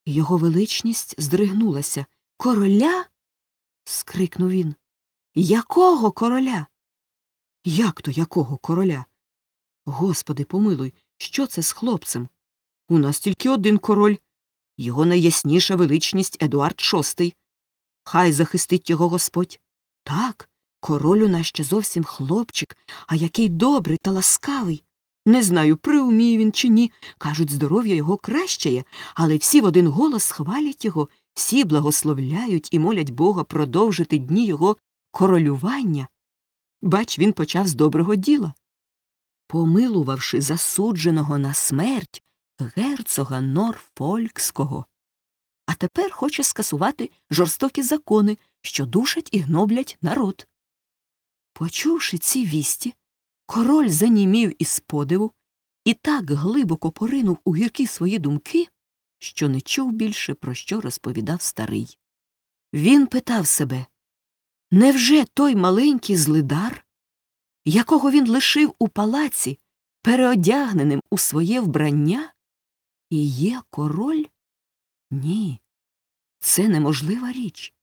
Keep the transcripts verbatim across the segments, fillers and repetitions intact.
Його величність здригнулася. «Короля?» – скрикнув він. «Якого короля?» «Як то якого короля? Господи, помилуй, що це з хлопцем? У нас тільки один король. Його найясніша величність Едуард шостий. Хай захистить його Господь. Так, король у нас ще зовсім хлопчик, а який добрий та ласкавий. Не знаю, приуміє він чи ні. Кажуть, здоров'я його кращає, але всі в один голос хвалять його, всі благословляють і молять Бога продовжити дні його королювання. Бач, він почав з доброго діла. Помилувавши засудженого на смерть герцога Норфолкського. А тепер хоче скасувати жорстокі закони, що душать і гноблять народ. Почувши ці вісті, король занімів із подиву і так глибоко поринув у гіркі свої думки, що не чув більше, про що розповідав старий. Він питав себе, невже той маленький злидар, якого він лишив у палаці, переодягненим у своє вбрання, і є король? Ні, це неможлива річ.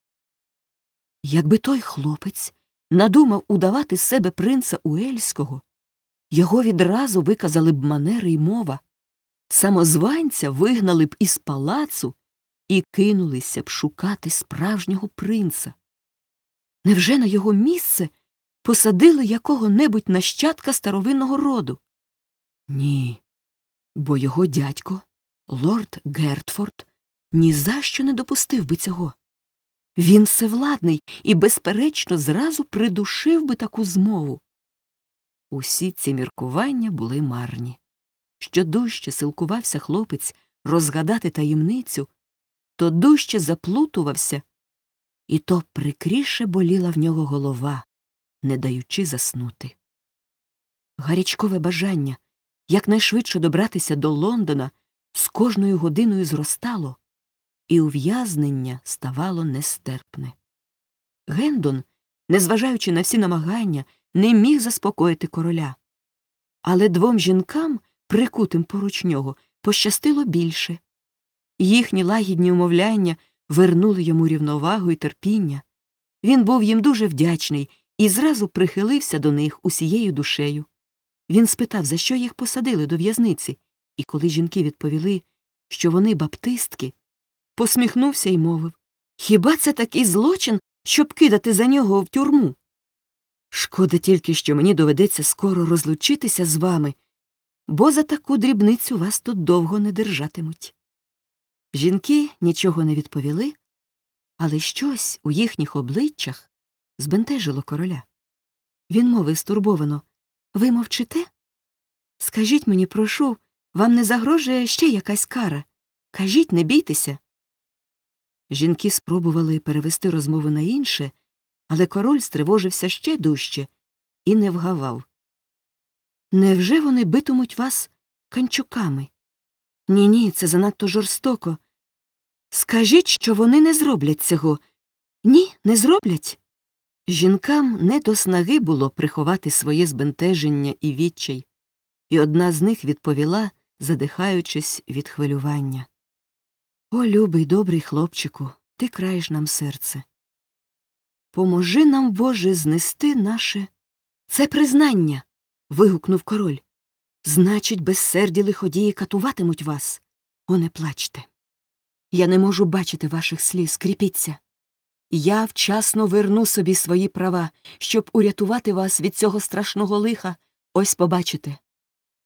Якби той хлопець надумав удавати з себе принца Уельського, його відразу виказали б манери й мова, самозванця вигнали б із палацу і кинулися б шукати справжнього принца. Невже на його місце посадили якого-небудь нащадка старовинного роду? Ні, бо його дядько, лорд Гертфорд, ні за що не допустив би цього. Він всевладний і, безперечно, зразу придушив би таку змову. Усі ці міркування були марні. Що дужче силкувався хлопець розгадати таємницю, то дужче заплутувався, і то прикріше боліла в нього голова, не даючи заснути. Гарячкове бажання якнайшвидше добратися до Лондона з кожною годиною зростало, і ув'язнення ставало нестерпне. Гендон, незважаючи на всі намагання, не міг заспокоїти короля. Але двом жінкам, прикутим поруч нього, пощастило більше. Їхні лагідні умовляння вернули йому рівновагу і терпіння. Він був їм дуже вдячний і зразу прихилився до них усією душею. Він спитав, за що їх посадили до в'язниці, і коли жінки відповіли, що вони баптистки, посміхнувся й мовив, «Хіба це такий злочин, щоб кидати за нього в тюрму? Шкода тільки, що мені доведеться скоро розлучитися з вами, бо за таку дрібницю вас тут довго не держатимуть». Жінки нічого не відповіли, але щось у їхніх обличчях збентежило короля. Він мовив стурбовано, «Ви мовчите? Скажіть мені, прошу, вам не загрожує ще якась кара? Кажіть, не бійтеся». Жінки спробували перевести розмову на інше, але король стривожився ще дужче і не вгавав. «Невже вони битимуть вас канчуками? Ні-ні, це занадто жорстоко. Скажіть, що вони не зроблять цього. Ні, не зроблять». Жінкам не до снаги було приховати своє збентеження і відчай, і одна з них відповіла, задихаючись від хвилювання. «О, любий, добрий хлопчику, ти краєш нам серце. Поможи нам, Боже, знести наше...» «Це признання!» – вигукнув король. «Значить, безсерді лиходії катуватимуть вас. О, не плачте. Я не можу бачити ваших сліз, кріпіться. Я вчасно верну собі свої права, щоб урятувати вас від цього страшного лиха. Ось побачите.